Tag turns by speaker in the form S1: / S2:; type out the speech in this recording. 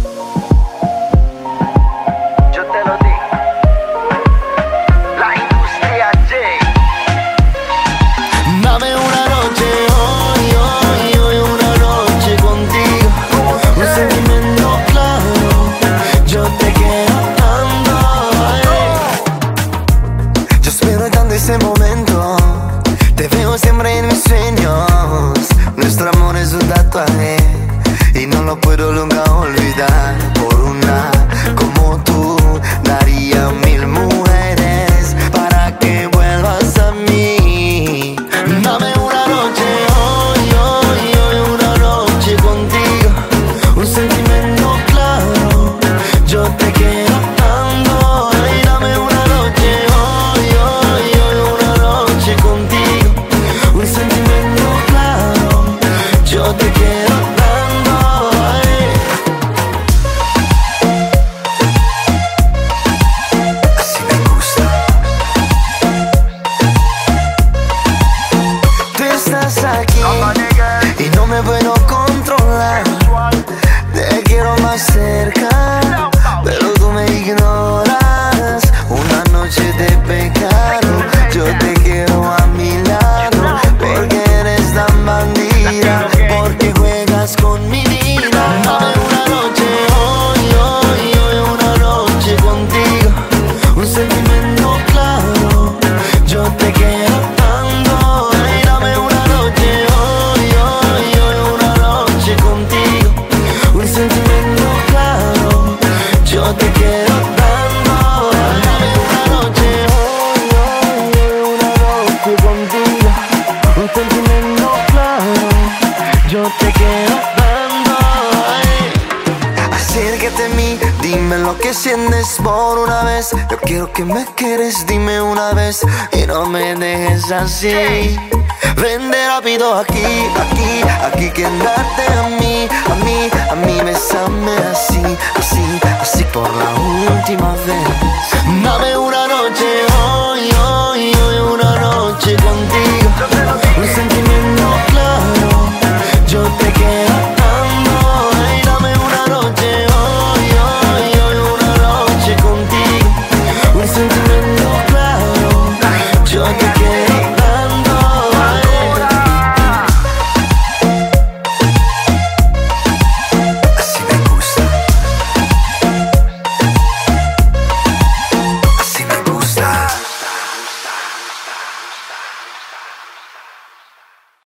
S1: Yo te lo di. La industria J.
S2: Dame una noche, hoy una noche contigo. Un sentimiento claro, yo te quiero tanto. Yo espero tanto ese momento, te veo siempre en mis sueños. Nuestro amor es un tatuaje y no lo puedo nunca olvidar. Por una como tú daría 1000 mujeres para que vuelvas a mí. Dame una noche, hoy una noche contigo. Un sentimiento claro, yo te quiero tanto. Ay, dame una noche, hoy una noche contigo. Un sentimiento claro, yo te quiero tanto. Ay. Así me gusta. Tú estás aquí y no me puedo controlar. Te quiero más cerca, pero tú me ignoras. Una noche de pecado, yo te quiero a mi lado. Porque eres tan bandida, porque juegas con mi vida. Dame una noche, hoy una noche contigo. Un sentimiento claro, yo te quiero tanto. Ay, dame una noche, hoy una noche contigo. Un sentimiento claro, yo te quiero tanto. Dame una noche, hoy una noche contigo. Un sentimiento claro, yo te quiero tanto. Ay. Acércate a mí, dime lo que sientes por una vez. Yo quiero que me quieres, dime una vez y no me dejes así. Vente rápido aquí, quédate a mí.